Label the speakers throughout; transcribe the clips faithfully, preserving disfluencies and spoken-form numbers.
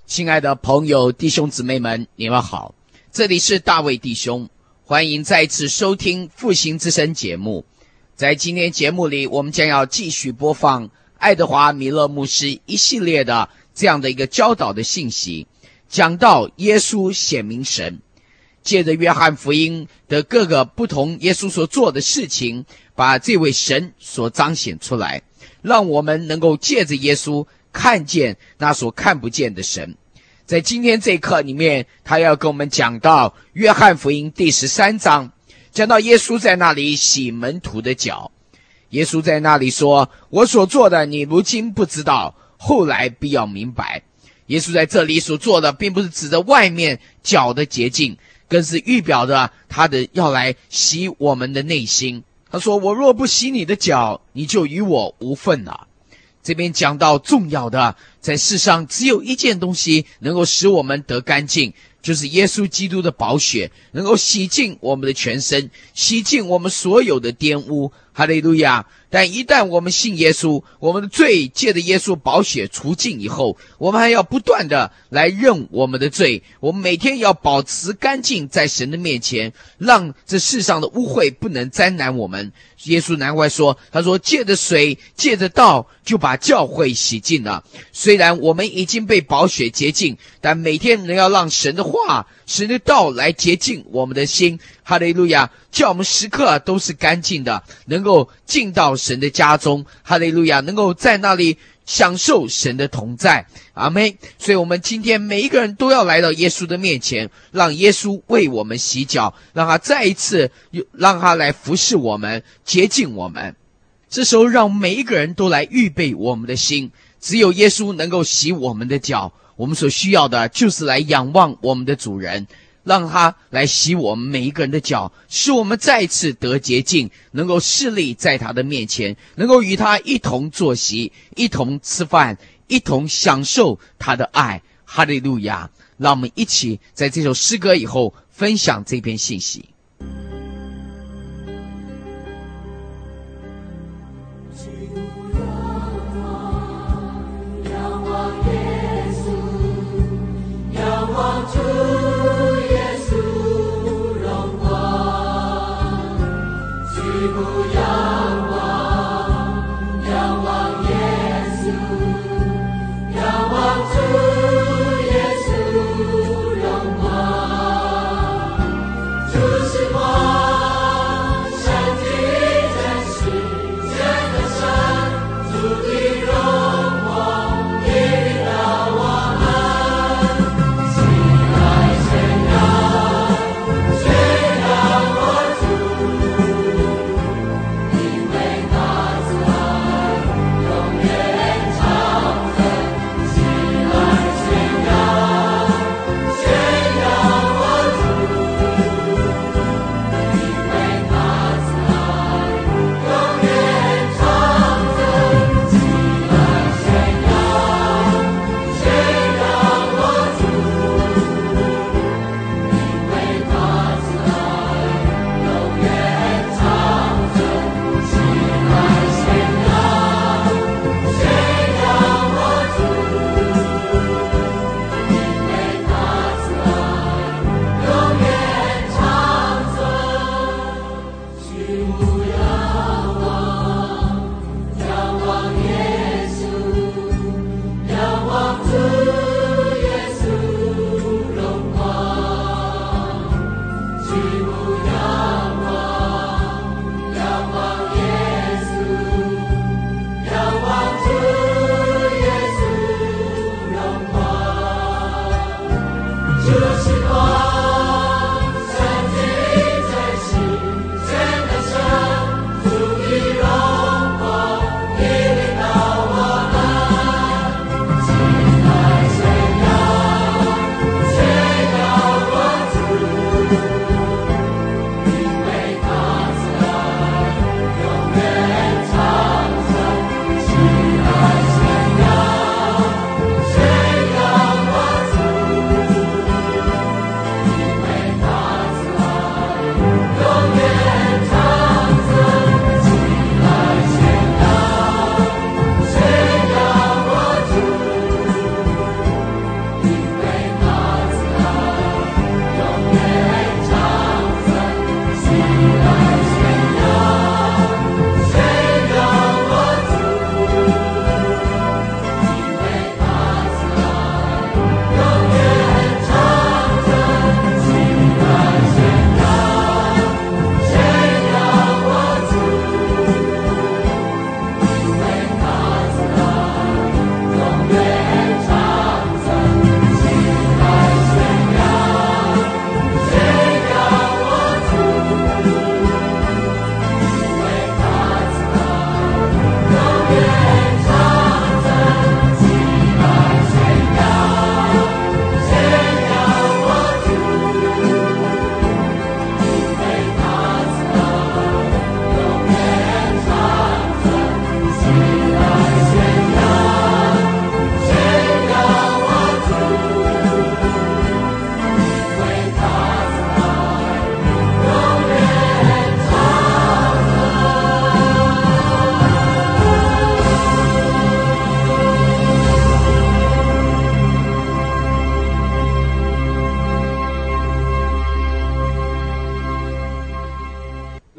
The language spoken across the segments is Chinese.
Speaker 1: 亲爱的朋友弟兄姊妹们，你们好，这里是大卫弟兄，欢迎再次收听复兴之声节目。在今天节目里，我们将要继续播放爱德华米勒牧师一系列的这样的一个教导的信息，讲到耶稣显明神，借着约翰福音的各个不同耶稣所做的事情，把这位神所彰显出来，让我们能够借着耶稣看见那所看不见的神。在今天这一课里面，他要跟我们讲到约翰福音第十三章，讲到耶稣在那里洗门徒的脚。耶稣在那里说，我所做的你如今不知道，后来必要明白。耶稣在这里所做的并不是指着外面脚的洁净，更是预表着他的要来洗我们的内心。他说，我若不洗你的脚，你就与我无分了。这边讲到重要的，在世上只有一件东西能够使我们得干净，就是耶稣基督的宝血，能够洗净我们的全身，洗净我们所有的玷污。哈利路亚！但一旦我们信耶稣，我们的罪借着耶稣宝血除尽以后，我们还要不断的来认我们的罪，我们每天要保持干净在神的面前，让这世上的污秽不能沾染我们。耶稣难怪说，他说借着水借着道就把教会洗净了。虽然我们已经被宝血洁净，但每天仍要让神的话神的道来洁净我们的心。哈利路亚！叫我们时刻都是干净的，能够进到神的家中。哈利路亚！能够在那里享受神的同在。阿们。所以我们今天每一个人都要来到耶稣的面前，让耶稣为我们洗脚，让他再一次让他来服侍我们，洁净我们。这时候让每一个人都来预备我们的心，只有耶稣能够洗我们的脚，我们所需要的就是来仰望我们的主人，让他来洗我们每一个人的脚，使我们再次得洁净，能够侍立在他的面前，能够与他一同坐席，一同吃饭，一同享受他的爱。哈利路亚！让我们一起在这首诗歌以后分享这篇信息。
Speaker 2: 是我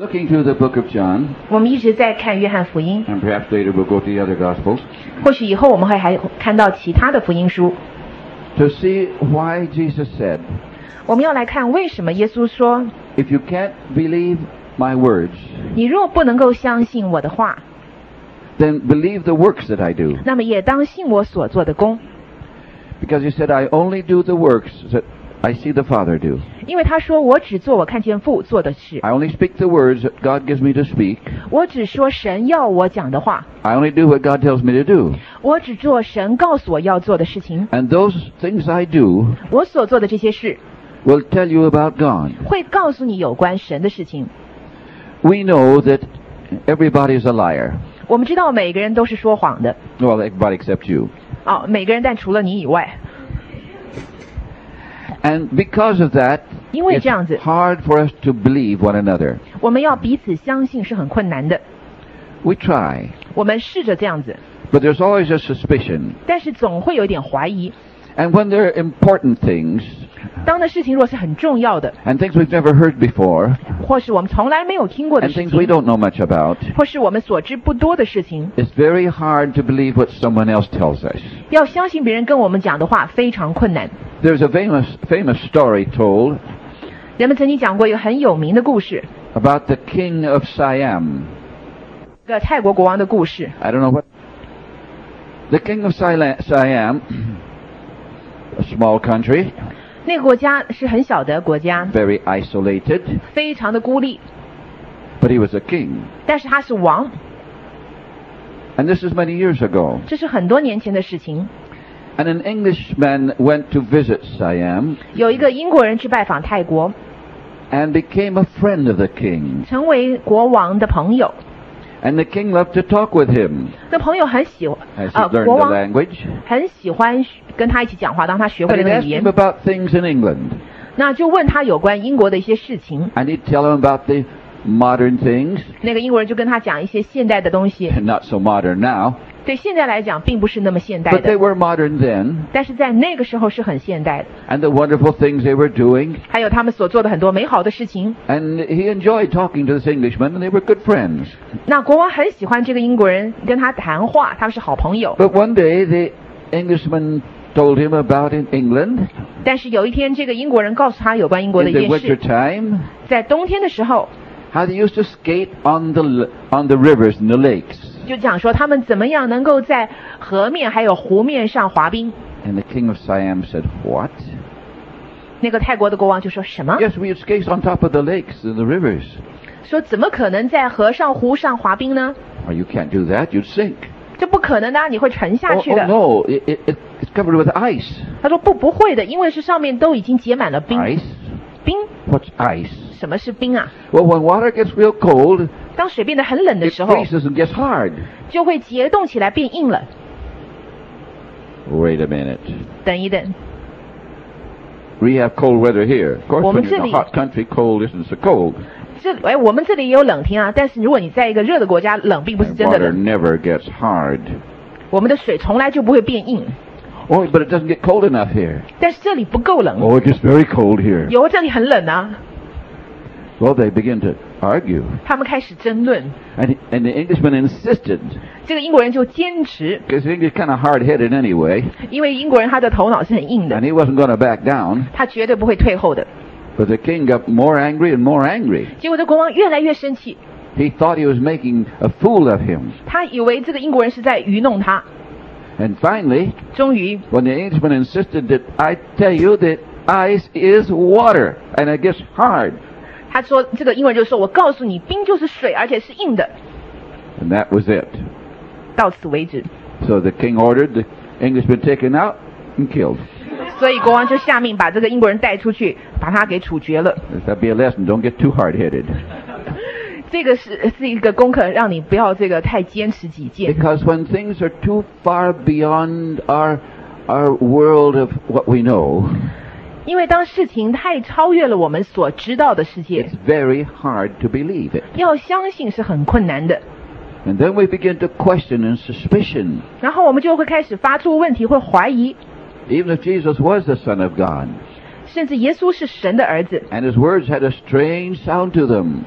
Speaker 2: looking through the book of John,
Speaker 3: 我们一直在看约翰福音，
Speaker 2: and perhaps later we'll go to the other Gospels,
Speaker 3: 或许以后我们会还看到其他的福音书。
Speaker 2: to see why Jesus said,
Speaker 3: 我们要来看为什么耶稣说，
Speaker 2: if you can't believe my words,
Speaker 3: 你若不能够相信我的话，
Speaker 2: then believe the works that I do.
Speaker 3: 那么也当信我所做的工。
Speaker 2: Because he said, I only do the works that I see the Father do.
Speaker 3: 因为他说我只做我看见父做的事，
Speaker 2: I only speak the words that God gives me to speak.
Speaker 3: 我只说神要我讲的话，
Speaker 2: I only do what God tells me to do.
Speaker 3: 我只做神告诉我要做的事情。
Speaker 2: And those things I do
Speaker 3: 我所做的这些事
Speaker 2: will tell you about God.
Speaker 3: 会告诉你有关神的事情。
Speaker 2: We know that everybody is a liar.
Speaker 3: 我们知道每个人都是说谎的，
Speaker 2: Well, everybody except you.
Speaker 3: 哦，每个人但除了你以外。
Speaker 2: And because of that,
Speaker 3: 因为
Speaker 2: it's
Speaker 3: 这样子，
Speaker 2: hard for us to believe one another.
Speaker 3: 我们要彼此相信是很困难的。
Speaker 2: We try,
Speaker 3: 我们试着这样子，
Speaker 2: but there's always a suspicion.
Speaker 3: 但是总会有点怀疑。
Speaker 2: And when there are important things,
Speaker 3: 当的事情若是很重要的，
Speaker 2: and things we've never heard before,
Speaker 3: 或是我们从来没有听过的
Speaker 2: and
Speaker 3: 事
Speaker 2: things we
Speaker 3: 情，
Speaker 2: don't know much about,
Speaker 3: 或是我们所知不多的事情，
Speaker 2: it's very hard to believe what someone else tells us.
Speaker 3: 要相信别人跟我们讲的话非常困难。
Speaker 2: There's a famous, famous story told
Speaker 3: 人们曾经讲过一个很有名的故事，
Speaker 2: about the king of Siam.
Speaker 3: 一个泰国国王的故事。
Speaker 2: I don't know what. The king of Siam, Siam, a small country,
Speaker 3: 那个国家是很小的国家，
Speaker 2: very isolated,
Speaker 3: 非常的孤立，
Speaker 2: but he was a king.
Speaker 3: 但是他是王。
Speaker 2: And this is many years ago.
Speaker 3: 这是很多年前的事情。
Speaker 2: And an Englishman went to visit Siam
Speaker 3: 有一个英国人去拜访泰国，
Speaker 2: and became a friend of the king.
Speaker 3: 成为国王的朋友。
Speaker 2: And the king loved to talk with him
Speaker 3: 那朋友很喜欢，
Speaker 2: as he
Speaker 3: 呃，
Speaker 2: learned
Speaker 3: 国
Speaker 2: the
Speaker 3: 王
Speaker 2: language.
Speaker 3: 很喜欢跟他一起讲话，当他学会
Speaker 2: And
Speaker 3: 了
Speaker 2: he'd
Speaker 3: 那个
Speaker 2: ask
Speaker 3: 语言
Speaker 2: him，about things in England.
Speaker 3: 那就问他有关英国的一些事情。
Speaker 2: And he'd tell him about the modern things,
Speaker 3: 那个英国人就跟他讲一些现代的东西，
Speaker 2: not so modern now,
Speaker 3: 对现在来讲并不是那么现代
Speaker 2: but they
Speaker 3: 的，
Speaker 2: were modern then.
Speaker 3: 但是在那个时候是很现代的。
Speaker 2: And the wonderful things they were doing.
Speaker 3: 还有他们所做的很多美好的事情。
Speaker 2: And he enjoyed talking to this Englishman, and they were good friends.
Speaker 3: 那国王很喜欢这个英国人，跟他谈话，他们是好朋友。
Speaker 2: But one day the Englishman told him about in England,
Speaker 3: 但是有一天，这个英国人告诉他有关英国的
Speaker 2: in
Speaker 3: 一
Speaker 2: the
Speaker 3: 件
Speaker 2: winter
Speaker 3: 事，
Speaker 2: time,
Speaker 3: 在冬天的时候，
Speaker 2: how they used to skate on the l- on the rivers and the lakes.
Speaker 3: 就讲说他们怎么样能够在河面还有湖面上滑冰。
Speaker 2: And the king of Siam said, "What?
Speaker 3: 那个泰国的国王就说什么？
Speaker 2: Yes, we would skate on top of the lakes and the rivers."
Speaker 3: 说怎么可能在河上湖上滑冰呢？
Speaker 2: "Oh, you can't do that. You'd sink."
Speaker 3: 这不可能的啊，你会沉下
Speaker 2: "Oh,
Speaker 3: 去
Speaker 2: oh
Speaker 3: 的。
Speaker 2: no, it, it, it- it's covered with ice."
Speaker 3: 他说不，不会的，因为是上面都已经结满了冰。
Speaker 2: Ice?
Speaker 3: 冰？
Speaker 2: What's ice?
Speaker 3: 什么是冰啊？
Speaker 2: Well, when water gets real cold,
Speaker 3: 当水变得很冷的
Speaker 2: it
Speaker 3: 时候，
Speaker 2: freezes and gets hard.
Speaker 3: 就会结冻起来变硬了。
Speaker 2: Wait a minute.
Speaker 3: 等一等，
Speaker 2: We have cold weather here. Of course, when you're in a
Speaker 3: 我们这里-
Speaker 2: hot country, cold isn't so cold.
Speaker 3: 这哎，我们这里也有冷天啊，但是如果你在一个热的国家，冷并不是
Speaker 2: And
Speaker 3: 真的
Speaker 2: water
Speaker 3: 冷。
Speaker 2: never gets hard.
Speaker 3: 我们的水从来就不会变硬，
Speaker 2: Oh, but it doesn't get cold enough here.
Speaker 3: 但是这里不够冷。
Speaker 2: Oh, it gets very cold here.
Speaker 3: 有这里很冷啊，
Speaker 2: Well, they begin to argue.
Speaker 3: 他们开始争论。
Speaker 2: And, and the Englishman insisted,
Speaker 3: 这个英国人就坚持，
Speaker 2: because the English kind of hard-headed anyway,
Speaker 3: 因为英国人他的头脑是很硬的
Speaker 2: and，he wasn't going to back down.
Speaker 3: 他绝对不会退后的。
Speaker 2: But the king got more angry and more angry.
Speaker 3: 结果这国王越来越生气，
Speaker 2: He thought he was making a fool of him.
Speaker 3: 他以为这个英国人是在愚弄他。
Speaker 2: And finally,
Speaker 3: 终于，
Speaker 2: when the Englishman insisted that I tell you that ice is water and it gets hard,
Speaker 3: 他说这个英国人就说：“我告诉你，冰就是水，而且是硬的。
Speaker 2: and that was it. ”
Speaker 3: 到此为止。
Speaker 2: So the king ordered the Englishman taken out and killed.
Speaker 3: 所以国王就下命把这个英国人带出去，把他给处决了。
Speaker 2: That'd be a lesson. Don't get too hard-headed.
Speaker 3: 这个是是一个功课，让你不要这个太坚持己见。
Speaker 2: Because when things are too far beyond our our world of what we know,
Speaker 3: 因为当事情太超越了我们所知道的世界，
Speaker 2: it's very hard to believe it.
Speaker 3: 要相信是很困难的。
Speaker 2: And then we begin to question and suspicion.
Speaker 3: 然后我们就会开始发出问题，会怀疑，
Speaker 2: Even if Jesus was the Son of God,
Speaker 3: 甚至耶稣是神的儿子，
Speaker 2: and his words had a strange sound to them,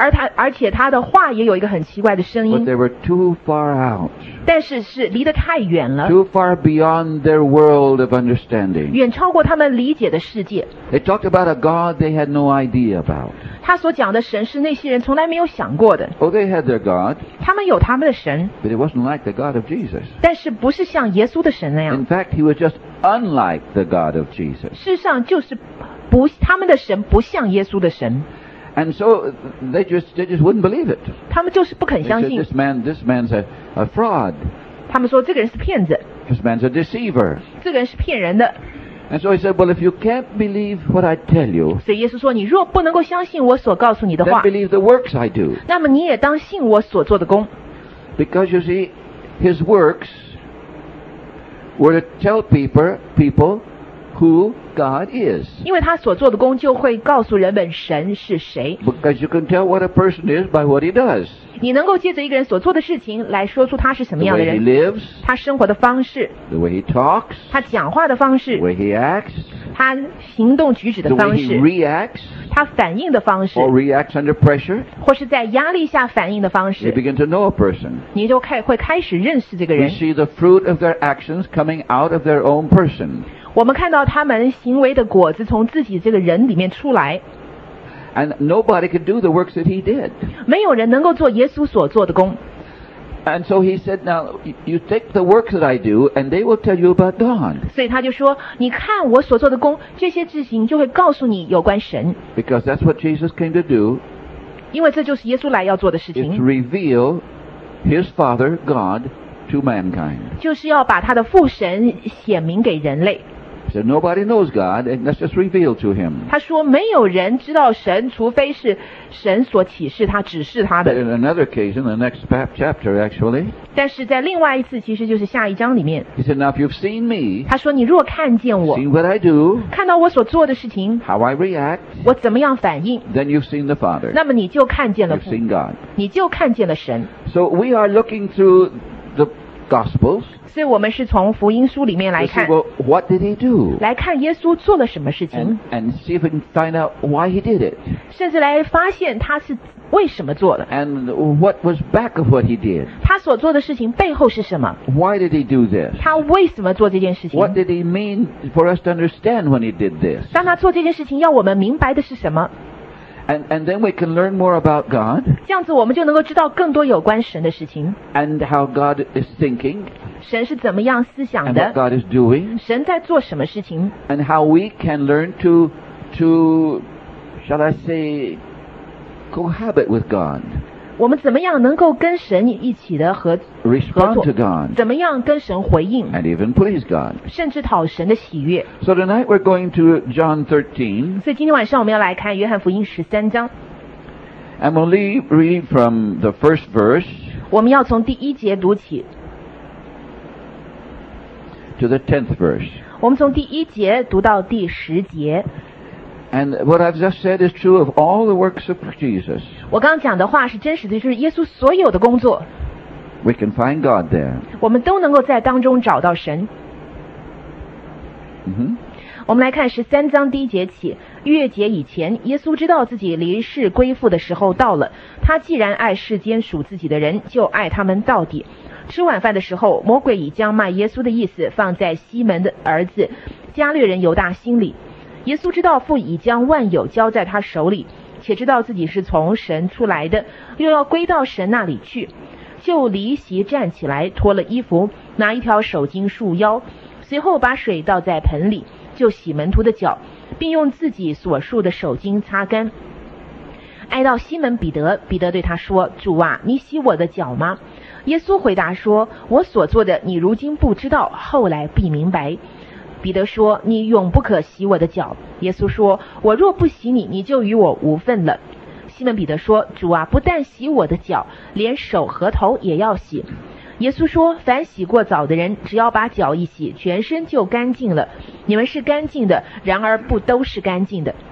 Speaker 3: 而他而且他的话也有一个很奇怪的声
Speaker 2: but
Speaker 3: 音，
Speaker 2: they were too far out,
Speaker 3: 但是是离得太远了，
Speaker 2: too far beyond their world of understanding.
Speaker 3: 远超过他们理解的世界。
Speaker 2: They talked about a God they had no idea about.
Speaker 3: 他所讲的神是那些人从来没有想过的，
Speaker 2: Oh, they had their God,
Speaker 3: 他们有他们的神，
Speaker 2: but it wasn't like the God of Jesus.
Speaker 3: 但是不是像耶稣的神那样
Speaker 2: In，fact, he was just unlike the God of Jesus.
Speaker 3: 事实上就是不，他们的神不像耶稣的神，
Speaker 2: And so they just they just wouldn't believe it.
Speaker 3: 他们就是不肯
Speaker 2: They
Speaker 3: 相
Speaker 2: said,
Speaker 3: 信。
Speaker 2: this man this man's a, a fraud.
Speaker 3: 他们说这个人是骗子，
Speaker 2: This man's a deceiver.
Speaker 3: 这个人是骗人的。
Speaker 2: And so he said, well, if you can't believe what I tell you,
Speaker 3: 所以耶稣说，你若不能够相信我所告诉你的
Speaker 2: then
Speaker 3: 话，
Speaker 2: believe the works I do.
Speaker 3: 那么你也当信我所做的工。
Speaker 2: Because you see, his works were to tell people people who God is.
Speaker 3: 因为他所做的工就会告诉人们神是谁。
Speaker 2: Because you can tell what a person is by what he does.
Speaker 3: 你能够借着一个人所做的事情来说出他是什么
Speaker 2: The
Speaker 3: 样的
Speaker 2: way he
Speaker 3: 人，
Speaker 2: lives,
Speaker 3: 他生活的方式，
Speaker 2: the way he talks,
Speaker 3: 他讲话的方
Speaker 2: the
Speaker 3: 式，
Speaker 2: way he acts,
Speaker 3: 他行动举止的
Speaker 2: the way
Speaker 3: 方
Speaker 2: he
Speaker 3: 式，
Speaker 2: reacts
Speaker 3: 他反应的方式，
Speaker 2: or reacts under pressure.
Speaker 3: 或是在压力下反应的方
Speaker 2: You
Speaker 3: 式，
Speaker 2: begin to know a person.
Speaker 3: 你就开会开始认识这个
Speaker 2: We
Speaker 3: 人。
Speaker 2: see the fruit of their actions coming out of their own person.
Speaker 3: 我们看到他们行为的果子从自己这个人里面出来，
Speaker 2: And nobody could do the works that he did.
Speaker 3: 没有人能够做耶稣所做的工。
Speaker 2: And so he said, now, you- you take the works that I do, and they will tell you about God.
Speaker 3: 所以他就说，你看我所做的工，这些事情就会告诉你有关神，
Speaker 2: Because that's what Jesus came to do,
Speaker 3: 因为这就是耶稣来要做的事
Speaker 2: is to
Speaker 3: 情，
Speaker 2: reveal his Father, God, to mankind.
Speaker 3: 就是要把他的父神显明给人类。
Speaker 2: He said, nobody knows God, and let's just reveal to him.
Speaker 3: 他说，没有人知道神，除非是神所启示他、指示他
Speaker 2: But
Speaker 3: 的。
Speaker 2: in another case, in the next pa- chapter, actually,
Speaker 3: 但是在另外一次，其实就是下一章里面，
Speaker 2: he said, now if you've seen me,
Speaker 3: 他说，你若看见我，
Speaker 2: seen what I do,
Speaker 3: 看到我所做的事情，
Speaker 2: how I react,
Speaker 3: 我怎么样反应，
Speaker 2: then you've seen the Father.
Speaker 3: 那么你就看见了
Speaker 2: You've
Speaker 3: 父，
Speaker 2: seen God.
Speaker 3: 你就看见了神。
Speaker 2: So we are looking through the Gospels
Speaker 3: 所以我们是从福音书里面
Speaker 2: to
Speaker 3: 来
Speaker 2: see,
Speaker 3: 看，
Speaker 2: well, what did he do?
Speaker 3: 来看耶稣做了什么事情
Speaker 2: And,，and see if we can find out why he did it.
Speaker 3: 甚至来发现他是为什么做的，
Speaker 2: And what was back of what he did.
Speaker 3: 他所做的事情背后是什么，
Speaker 2: Why did he do this?
Speaker 3: 他为什么做这件事情。
Speaker 2: What did he mean for us to understand when he did this?
Speaker 3: 当他做这件事情，要我们明白的是什么？
Speaker 2: And, and then we can learn more about God
Speaker 3: 这样子我们就能够知道更多有关神的事情，
Speaker 2: and how God is thinking
Speaker 3: 神是怎么样思想
Speaker 2: and what
Speaker 3: 的，
Speaker 2: God is doing
Speaker 3: 神在做什么事情，
Speaker 2: and how we can learn to, to, shall I say, cohabit with God,
Speaker 3: 我们怎么样能够跟神一起的合合
Speaker 2: respond
Speaker 3: 作
Speaker 2: to，God,
Speaker 3: 怎么样跟神回应，
Speaker 2: and even please God.
Speaker 3: 甚至讨神的喜悦。
Speaker 2: So tonight we're going to John thirteen,
Speaker 3: 所以今天晚上我们要来看约翰福音十三章，
Speaker 2: and we'll leave, read from the first verse
Speaker 3: 我们要从第一节读起，
Speaker 2: to the tenth verse.
Speaker 3: 我们从第一节读到第十节。
Speaker 2: And what I've just said is true of all the works of Jesus.
Speaker 3: 我刚刚讲的话是真实的，就是耶稣所有的工作，
Speaker 2: We can find God there.
Speaker 3: 我们都能够在当中找到神。
Speaker 2: hmm
Speaker 3: 我们来看十三章第一节起，逾越节以前，耶稣知道自己离世归父的时候到了。他既然爱世间属自己的人，就爱他们到底。吃晚饭的时候，魔鬼已将卖耶稣的意思放在西门的儿子加略人犹大心里。耶稣知道父已将万有交在他手里，且知道自己是从神出来的，又要归到神那里去，就离席站起来，脱了衣服，拿一条手巾束腰，随后把水倒在盆里，就洗门徒的脚，并用自己所束的手巾擦干。挨到西门彼得，彼得对他说：“主啊，你洗我的脚吗？”耶稣回答说：“我所做的，你如今不知道，后来必明白。”彼得说：“你永不可洗我的脚。”耶稣说：“我若不洗你，你就与我无分了。”西门彼得说：“主啊，不但洗我的脚，连手和头也要洗。”耶稣说：“凡洗过澡的人，只要把脚一洗，全身就干净了。你们是干净的，然而不都是干净的。”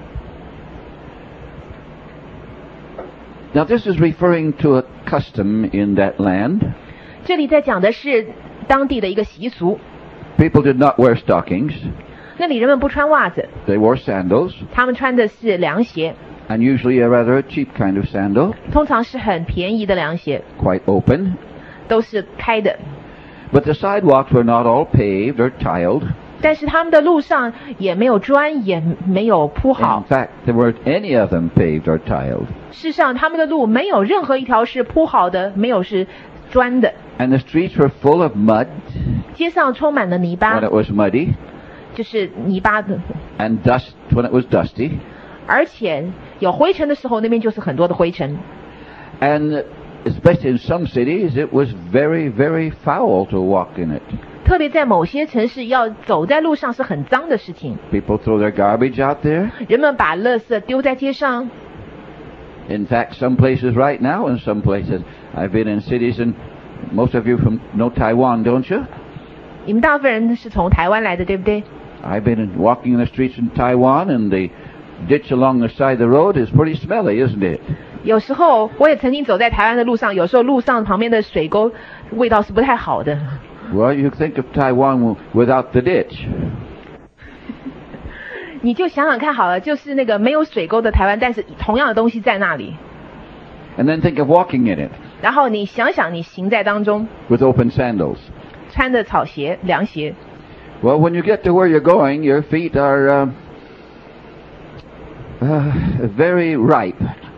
Speaker 2: Now this is referring to a custom in that land.
Speaker 3: 这里在讲的是当地的一个习俗，
Speaker 2: People did not wear stockings.
Speaker 3: 那里人们不穿袜子，
Speaker 2: They wore sandals.
Speaker 3: 他们穿的是凉鞋。
Speaker 2: and usually a rather cheap kind of sandal,
Speaker 3: 通常是很便宜的凉鞋，
Speaker 2: quite open.
Speaker 3: 都是开的。
Speaker 2: But the sidewalks were not all paved or tiled.
Speaker 3: 但是他们的路上也没有砖，也没有铺
Speaker 2: In
Speaker 3: 好。
Speaker 2: fact, there weren't any of them paved or tiled.
Speaker 3: 事实上，他们的路没有任何一条是铺好的，没有是砖的。
Speaker 2: And the streets were full of mud
Speaker 3: 街上充满了泥
Speaker 2: when
Speaker 3: 巴，
Speaker 2: it was muddy,
Speaker 3: 就是泥巴的，
Speaker 2: and dust when it was dusty.
Speaker 3: 而且有灰尘的时候，那边就是很多的灰尘。
Speaker 2: And especially in some cities, it was very, very foul to walk in it.
Speaker 3: 特别在某些城市，要走在路上是很脏的事情。
Speaker 2: People throw their garbage out there.
Speaker 3: 人们把垃圾丢在街上。
Speaker 2: In fact, some places right now, in some places, I've been in cities, and most of you from know Taiwan, don't you?
Speaker 3: 你们大部分人是从台湾来的，对不对？
Speaker 2: I've been in, walking in the streets in Taiwan, and the ditch along the side of the road is pretty smelly, isn't it?
Speaker 3: 有时候我也曾经走在台湾的路上，有时候路上旁边的水沟味道是不太好的。
Speaker 2: Well, you think of Taiwan without the ditch.
Speaker 3: 你就想想看好了，就是那个没有水沟的台湾，但是同样的东西在那里。
Speaker 2: And then think of walking in it
Speaker 3: 然后你想想，你行在当中，
Speaker 2: with open sandals.
Speaker 3: 穿着草鞋、凉鞋，
Speaker 2: Well, when you get to where you're going, your feet are uh, uh, very ripe.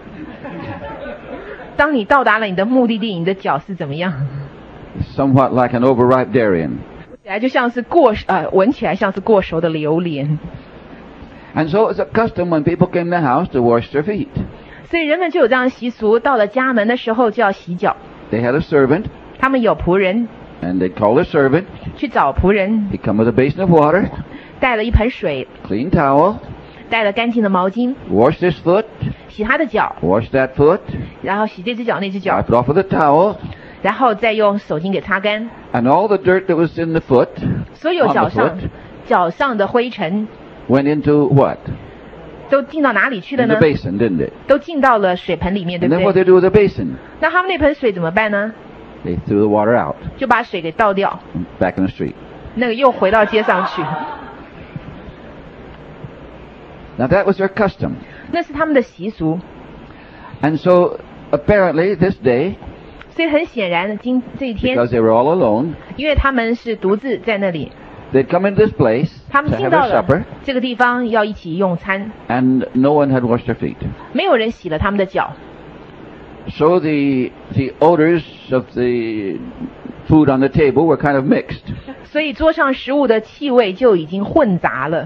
Speaker 3: 当你到达了你的目的地，你的脚是怎么样？
Speaker 2: Somewhat like an overripe durian.
Speaker 3: 起来就像是过呃，闻起来像是过熟的榴莲。
Speaker 2: And so it's a custom when people came to the house to wash their feet.
Speaker 3: 所以人们就有这样的习俗，到了家门的时候就要洗脚。
Speaker 2: They had a servant,
Speaker 3: 他们有仆人，
Speaker 2: and they'd call the servant.
Speaker 3: 去找仆人，
Speaker 2: He'd come with a basin of water,
Speaker 3: 带了一盆水，
Speaker 2: clean towel,
Speaker 3: 带了干净的毛巾，
Speaker 2: wash this foot,
Speaker 3: 洗他的脚，
Speaker 2: wash that foot,
Speaker 3: 然后洗这只脚那只脚，
Speaker 2: wipe it off with a towel,
Speaker 3: 然后再用手巾给擦干。
Speaker 2: and all the dirt that was in the foot,
Speaker 3: 所有
Speaker 2: on
Speaker 3: 脚
Speaker 2: the
Speaker 3: 上
Speaker 2: foot,
Speaker 3: 脚上的灰尘
Speaker 2: went into what?
Speaker 3: 都进到哪里去了
Speaker 2: In the
Speaker 3: 呢？
Speaker 2: basin, didn't it?
Speaker 3: 都进到了水盆里面，对
Speaker 2: And
Speaker 3: 不
Speaker 2: then what
Speaker 3: 对？
Speaker 2: they do with the basin?
Speaker 3: 那他们那盆水怎么办呢？
Speaker 2: They threw the water out,
Speaker 3: 就把水给倒掉，
Speaker 2: back in the street.
Speaker 3: 那个又回到街上去。
Speaker 2: Now that was their custom.
Speaker 3: 那是他们的习俗。
Speaker 2: And so apparently this day,
Speaker 3: 所以很显然，今这一天，
Speaker 2: because they were all alone,
Speaker 3: 因为他们是独自在那里，
Speaker 2: they'd come into this place
Speaker 3: 他们
Speaker 2: to
Speaker 3: 进
Speaker 2: have
Speaker 3: 到
Speaker 2: their
Speaker 3: 了
Speaker 2: supper,
Speaker 3: 这个地方要一起用餐，
Speaker 2: and no one had washed their feet.
Speaker 3: 没有人洗了他们的脚，
Speaker 2: So the the odors of the food on the table were kind of mixed.
Speaker 3: 所以桌上食物的气味就已经混杂了。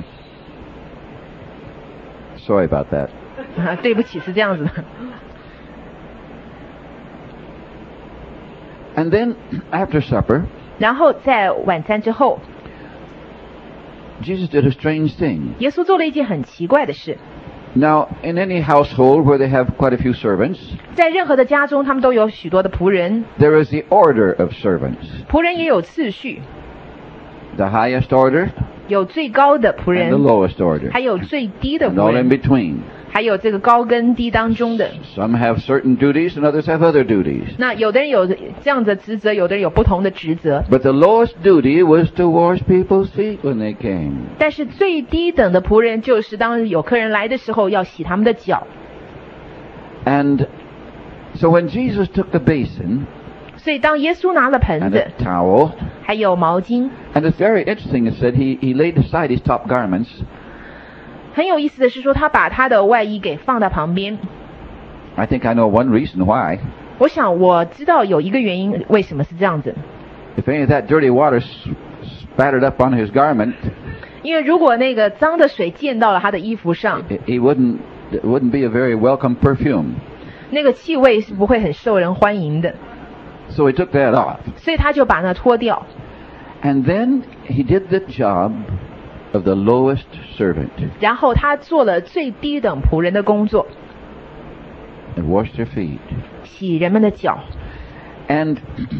Speaker 2: Sorry about that.
Speaker 3: 啊，对不起，是这样子的。
Speaker 2: And then after supper,
Speaker 3: 然后在晚餐之后，
Speaker 2: Jesus did a strange thing.
Speaker 3: 耶稣做了一件很奇怪的事。
Speaker 2: Now, in any household where they have quite a few servants,
Speaker 3: 在任何的家中，他们都有许多的仆人，
Speaker 2: there is the order of servants.
Speaker 3: 仆人也有次序，
Speaker 2: The highest order
Speaker 3: 有最高的仆
Speaker 2: and the
Speaker 3: 人，
Speaker 2: lowest order.
Speaker 3: 还有最低的
Speaker 2: And
Speaker 3: 仆
Speaker 2: all in
Speaker 3: 人，
Speaker 2: between.
Speaker 3: 还有这个高跟低当中的。
Speaker 2: Some have certain duties and others have other duties.
Speaker 3: 那有的人有这样的职责，有的人有不同的职责。
Speaker 2: But the lowest duty was to wash people's feet when they came.
Speaker 3: 但是最低等的仆人，就是当有客人来的时候，要洗他们的脚。
Speaker 2: And so when Jesus took the basin
Speaker 3: 所以当耶稣拿了盆
Speaker 2: and
Speaker 3: 子
Speaker 2: a，towel,
Speaker 3: 还有毛巾，
Speaker 2: and it's very interesting, it said he, he laid aside his top garments,
Speaker 3: 很有意思的是说，他把他的外衣给放在旁边。
Speaker 2: I think I know one reason why.
Speaker 3: 我想我知道有一个原因，为什么是这样子？
Speaker 2: If any of that dirty water s- spattered up on his garment,
Speaker 3: 因为如果那个脏的水溅到了他的衣服上，
Speaker 2: it, it wouldn't it wouldn't be a very welcome perfume.
Speaker 3: 那个气味是不会很受人欢迎的。
Speaker 2: So he took that off.
Speaker 3: 所以他就把那脱掉，
Speaker 2: And then he did the job of the lowest servant
Speaker 3: 然后他做了最低等仆人的工作，
Speaker 2: and washed their feet.
Speaker 3: 洗人们的脚。
Speaker 2: And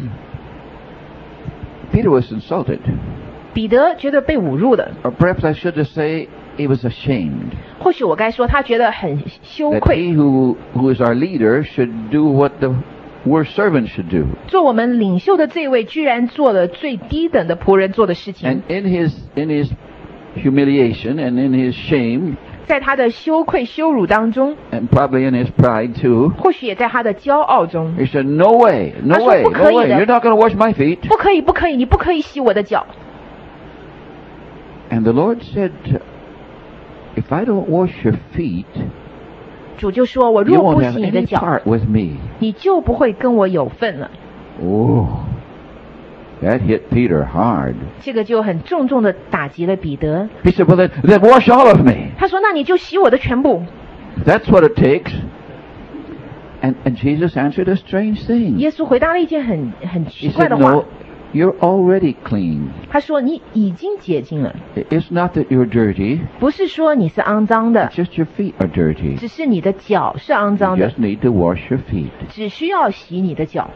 Speaker 2: Peter was insulted.
Speaker 3: 彼得觉得被侮辱了，
Speaker 2: Or perhaps I should just say he was ashamed.
Speaker 3: 或许我该说他觉得很羞
Speaker 2: That
Speaker 3: 愧。
Speaker 2: he who, who is our leader should do what the worst servant should do.
Speaker 3: 做我们领袖的这位，居然做了最低等的仆人做的事情
Speaker 2: And。in his, in his humiliation and in his shame,
Speaker 3: 在他的羞愧羞辱当中，
Speaker 2: and probably in his pride too.
Speaker 3: 或许也在他的骄傲中，
Speaker 2: He said, no way, no
Speaker 3: 他说，
Speaker 2: way,
Speaker 3: 不可以的。
Speaker 2: no way, you're not going to wash my feet.
Speaker 3: 不可以，不可以，你不可以洗我的脚。
Speaker 2: And the Lord said, if I don't wash your feet,
Speaker 3: 主就说：“我
Speaker 2: you
Speaker 3: 若不
Speaker 2: won't
Speaker 3: 洗
Speaker 2: have
Speaker 3: 你的
Speaker 2: any
Speaker 3: 脚，
Speaker 2: part with me.
Speaker 3: 你就不会跟我有份了。
Speaker 2: Oh, that hit Peter hard. ”
Speaker 3: 这个就很重重的打击了彼得。
Speaker 2: He said, well, then, then wash all of me.
Speaker 3: 他说：“那你就洗我的全部。
Speaker 2: That's what it takes. And, and Jesus answered a strange ” thing.
Speaker 3: 耶稣回答了一件很很
Speaker 2: He
Speaker 3: 奇怪
Speaker 2: said,
Speaker 3: 的话
Speaker 2: no,。you're already clean.
Speaker 3: 他说：“你已经洁净了，
Speaker 2: It's not that you're dirty.
Speaker 3: 不是说你是肮脏的，
Speaker 2: It's just your feet are dirty.
Speaker 3: 只是你的脚是肮
Speaker 2: You
Speaker 3: 脏的，
Speaker 2: just need to wash your feet.
Speaker 3: 只需要洗你的脚。”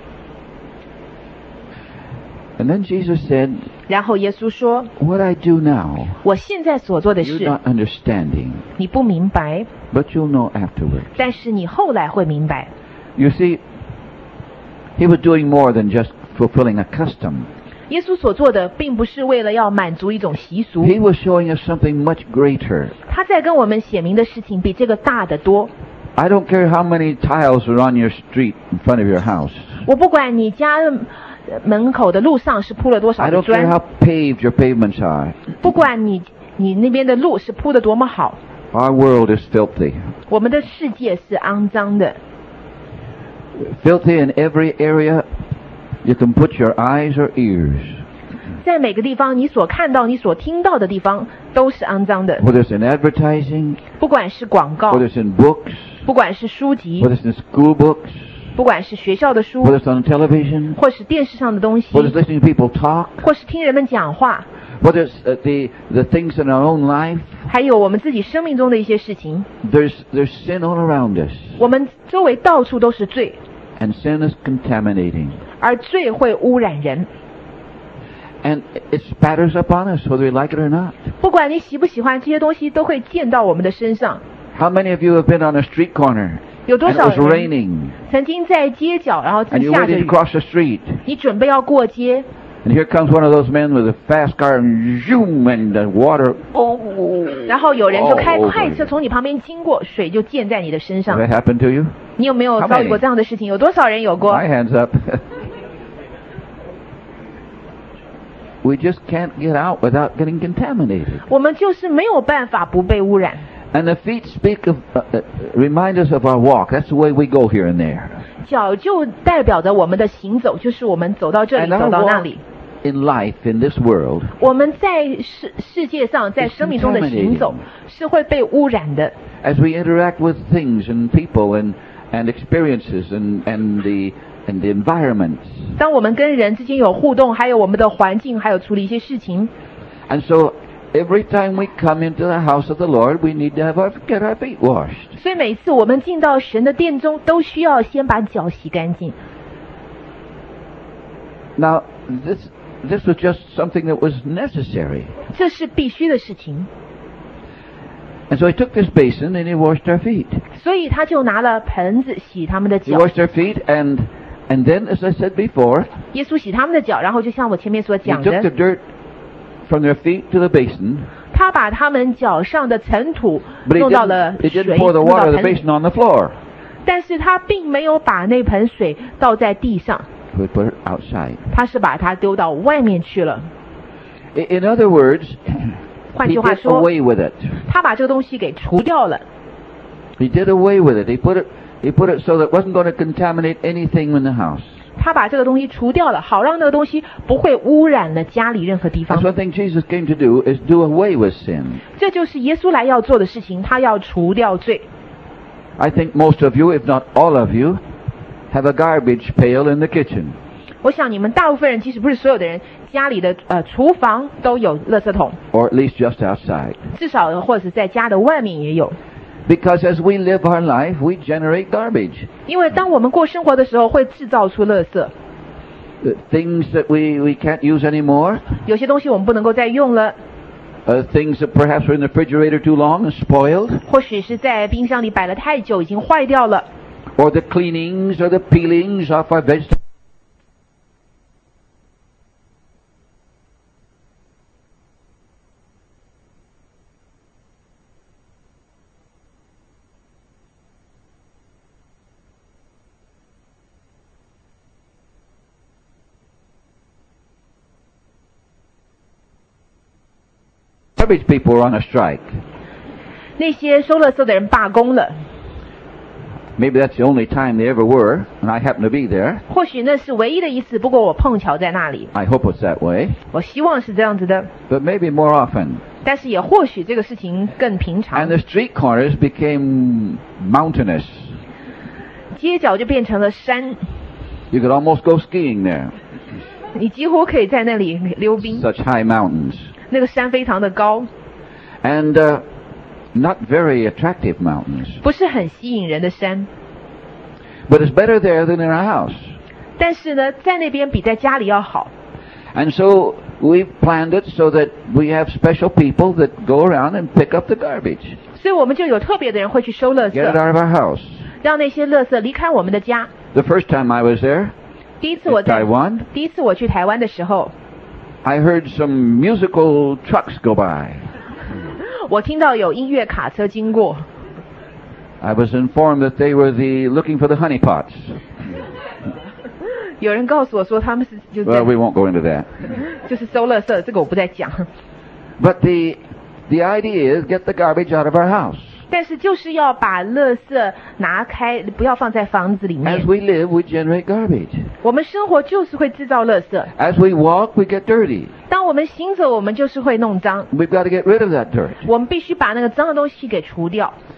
Speaker 2: And then Jesus said,
Speaker 3: 然后耶稣说
Speaker 2: what I do now,：“
Speaker 3: 我现在所做的
Speaker 2: you're
Speaker 3: 事，
Speaker 2: not understanding,
Speaker 3: 你不明白，
Speaker 2: but you'll know afterwards.
Speaker 3: 但是你后来会明白。
Speaker 2: You see, he was doing more than just fulfilling a custom. ”
Speaker 3: 耶稣所做的，并不是为了要满足一种习俗，
Speaker 2: He was showing us something much greater.
Speaker 3: 他在跟我们写明的事情比这个大得多。
Speaker 2: I don't care how many tiles are on your street in front of your house.
Speaker 3: 我不管你家门口的路上是铺了多少
Speaker 2: I
Speaker 3: 的
Speaker 2: don't care
Speaker 3: 砖，
Speaker 2: how paved your pavements are.
Speaker 3: 不管你你那边的路是铺的多么好，
Speaker 2: Our world is filthy.
Speaker 3: 我们的世界是肮脏的，
Speaker 2: Filthy in every area you can put your eyes or ears.
Speaker 3: 在每个地方你所看到、你所听到的地方都是肮脏的，
Speaker 2: Whether it's in advertising,
Speaker 3: 不管是广告，
Speaker 2: whether it's in books,
Speaker 3: 不管是书籍，
Speaker 2: whether it's in school books,
Speaker 3: 不管是学校的书，
Speaker 2: whether it's on television,
Speaker 3: 或是电视上的东西，
Speaker 2: whether it's listening to people talk,
Speaker 3: 或是听人们讲话，
Speaker 2: whether it's uh, the, the things in our own life,
Speaker 3: 还有我们自己生命中的一些事情，
Speaker 2: there's, there's sin all around us.
Speaker 3: 我们周围到处都是罪，
Speaker 2: And sin is contaminating.
Speaker 3: 而罪会污染人。
Speaker 2: And it spatters upon us whether we like it or not.
Speaker 3: 不管你喜不喜欢，这些东西都会溅到我们的身上。
Speaker 2: How many of you have been on a street corner
Speaker 3: 有多
Speaker 2: and it
Speaker 3: 少
Speaker 2: was
Speaker 3: 人
Speaker 2: raining
Speaker 3: 曾经在街角，然后
Speaker 2: and you
Speaker 3: 下着
Speaker 2: waited to
Speaker 3: 雨，
Speaker 2: cross the street
Speaker 3: 你准备要过街，
Speaker 2: and here comes one of those men with a fast car and zoom and the water. Oh,
Speaker 3: 然后有人就开
Speaker 2: all over
Speaker 3: 快车
Speaker 2: you.
Speaker 3: 从你旁边经过，水就溅在你的身
Speaker 2: Has
Speaker 3: 上。
Speaker 2: that happened to you?
Speaker 3: 你有没有
Speaker 2: How
Speaker 3: 遭遇过
Speaker 2: many?
Speaker 3: 这样的事情？有多少人有过？
Speaker 2: My hands up. We just can't get out without getting contaminated.
Speaker 3: 我们就是没有办法不被污染。
Speaker 2: And the feet speak of, uh, uh, remind us of our walk. That's the way we go here and there.
Speaker 3: 脚就代表着我们的行走，就是我们走到这里，
Speaker 2: And
Speaker 3: 走
Speaker 2: our
Speaker 3: 到那
Speaker 2: walk
Speaker 3: 里。
Speaker 2: in life, in this world,
Speaker 3: 我们在世世界上，在生命中的行走是会被污染的。
Speaker 2: as we interact with things and people and, and experiences and, and, the, and the environments.
Speaker 3: 当我们跟人之间有互动，还有我们的环境，还有处理一些事情，
Speaker 2: And so every time we come into the house of the Lord, we need to have our, get our feet washed.
Speaker 3: 所以每次我们进到神的殿中，都需要先把脚洗干净。
Speaker 2: Now, this, this was just something that was necessary.
Speaker 3: 这是必须的事情。
Speaker 2: And so he took this basin and he washed our feet.
Speaker 3: 所以他就拿了盆子洗他们的
Speaker 2: He
Speaker 3: 脚。
Speaker 2: washed our feet and, and then, as I said before,
Speaker 3: 耶稣洗他们的脚，然后就像我前面所
Speaker 2: he
Speaker 3: 讲
Speaker 2: took the
Speaker 3: 的，
Speaker 2: dirt from their feet to the basin,
Speaker 3: 他把他们脚上的尘土
Speaker 2: but he
Speaker 3: 弄到了
Speaker 2: didn't, he
Speaker 3: 水，
Speaker 2: didn't pour the
Speaker 3: 弄到
Speaker 2: water of the
Speaker 3: 盆里，
Speaker 2: basin on the floor.
Speaker 3: 但是他并没有把那盆水倒在地上，
Speaker 2: He put it outside.
Speaker 3: 他是把它丢到外面去了。
Speaker 2: I- In other words,
Speaker 3: 换
Speaker 2: he
Speaker 3: 句话
Speaker 2: did
Speaker 3: 说，
Speaker 2: away with it.
Speaker 3: 他把这个东西给除掉了。
Speaker 2: He did away with it. He put it, he put it so that it wasn't going to contaminate anything in the house.
Speaker 3: 他把这个东西除掉了，好让那个东西不会污染了家里任何地
Speaker 2: That's
Speaker 3: 方。
Speaker 2: one thing Jesus came to do, is do away with sin.
Speaker 3: 这就是耶稣来要做的事情，他要除掉罪。
Speaker 2: I think most of you, if not all of you, have a garbage pail in the kitchen.
Speaker 3: 我想你们大部分人，即使不是所有的人，家里的呃厨房都有垃圾桶，
Speaker 2: Or at least just outside.
Speaker 3: 至少或者是在家的外面也有。
Speaker 2: Because as we live our life, we generate garbage.
Speaker 3: 因为当我们过生活的时候，会制造出垃圾，
Speaker 2: The things that we, we can't use anymore,
Speaker 3: 有些东西我们不能够再用了，
Speaker 2: uh, things that perhaps were in the refrigerator too long and spoiled,
Speaker 3: 或许是在冰箱里摆了太久，已经坏掉了，
Speaker 2: or the cleanings or the peelings off our vegetables. garbage people were on a strike.
Speaker 3: 那些收垃圾的人罢工了，
Speaker 2: Maybe that's the only time they ever were, and I happen to be there.
Speaker 3: 或许那是唯一的一次，不过我碰巧在那里。
Speaker 2: I hope it's that way.
Speaker 3: 我希望是这样子的，
Speaker 2: But maybe more often.
Speaker 3: 但是也或许这个事情更平常
Speaker 2: And。the street corners became mountainous.
Speaker 3: 街角就变成了山，
Speaker 2: You could almost go skiing there.
Speaker 3: 你几乎可以在那里溜冰。
Speaker 2: Such high mountains.
Speaker 3: 那个山非常的高，
Speaker 2: And uh, not very attractive mountains.
Speaker 3: 不是很吸引人的山，
Speaker 2: But it's better there than in our house.
Speaker 3: 但是呢，在那边比在家里要好。
Speaker 2: And so we've planned it so that we have special people that go around and pick up the garbage.
Speaker 3: 所以我们就有特别的人会去收垃
Speaker 2: Get it
Speaker 3: 圾，
Speaker 2: out of our house.
Speaker 3: 让那些垃圾离开我们的家。
Speaker 2: The first time I was there
Speaker 3: 第一次我
Speaker 2: in
Speaker 3: 在
Speaker 2: Taiwan,
Speaker 3: 第一次我去台湾的时候，
Speaker 2: I heard some musical trucks go by.
Speaker 3: 我听到有音乐卡车经过，
Speaker 2: I was informed that they were the looking for the honey pots.
Speaker 3: 有人告诉我说他们是就
Speaker 2: Well,
Speaker 3: 在
Speaker 2: we won't go into that.
Speaker 3: 就是收垃圾，这个我不再讲。
Speaker 2: But the the idea is get the garbage out of our house.
Speaker 3: 但是就是要把垃圾拿开，不要放在房子里
Speaker 2: As
Speaker 3: 面。
Speaker 2: we live, we generate garbage.
Speaker 3: 我们生活就是会制造垃圾，
Speaker 2: As we walk, we get dirty.
Speaker 3: 当我们行走，我们就是会弄脏。
Speaker 2: We've got to get rid of that dirt.
Speaker 3: 我们必须把那个脏的东西给除掉。